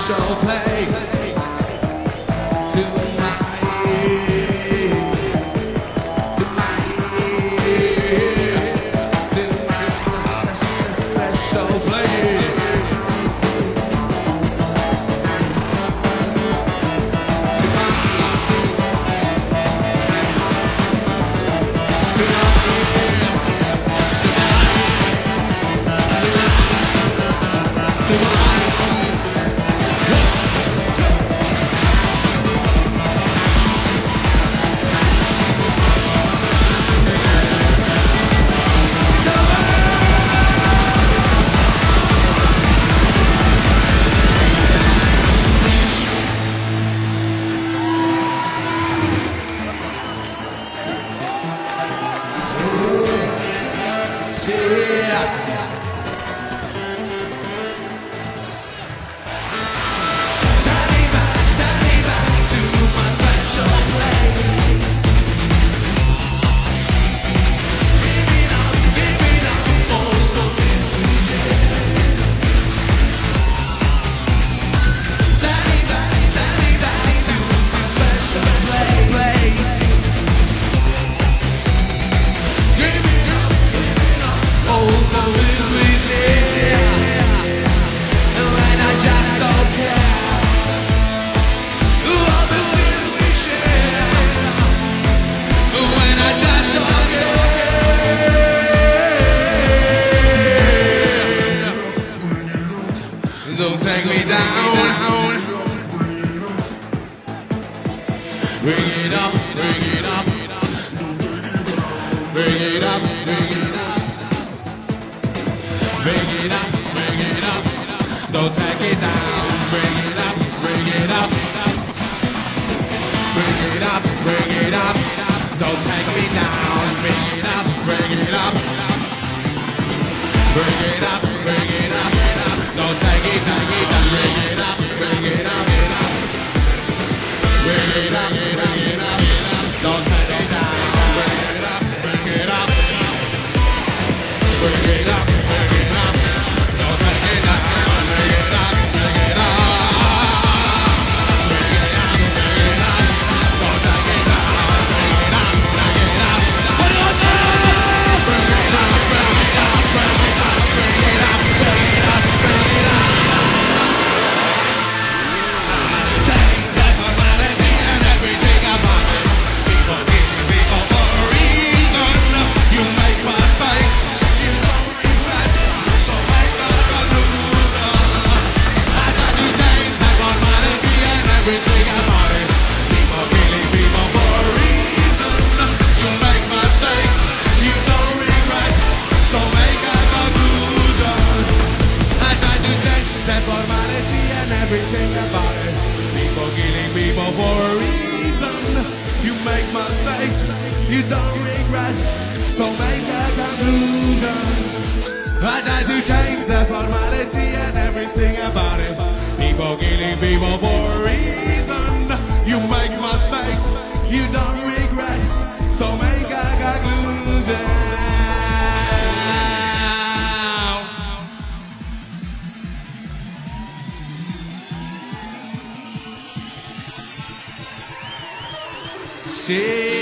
special place tonight. Special place. Don't take me down. Bring it up, bring it up. Bring it up, bring it up. Bring it up, bring it up. Don't take it down. Bring it up, bring it up. Bring it up, bring it up. Don't take me down. Bring it up, bring it up. Bring it up, bring it up. Don't take it, take it, bring it up, bring it up, bring it up, bring it up, don't take it down, bring it up, bring it up, bring it up, bring it up, don't take it down, bring it up, bring it up, bring it up, bring it up, don't take it down, bring it up, bring it up, put it on there, bring it up, bring it up, bring it up, bring it up, bring it up. Everything about it. People killing people for a reason. You make mistakes, you don't regret, so make a conclusion. I try to change the formality and everything about it. People killing people for a reason. You make mistakes, you don't regret, so make a conclusion. See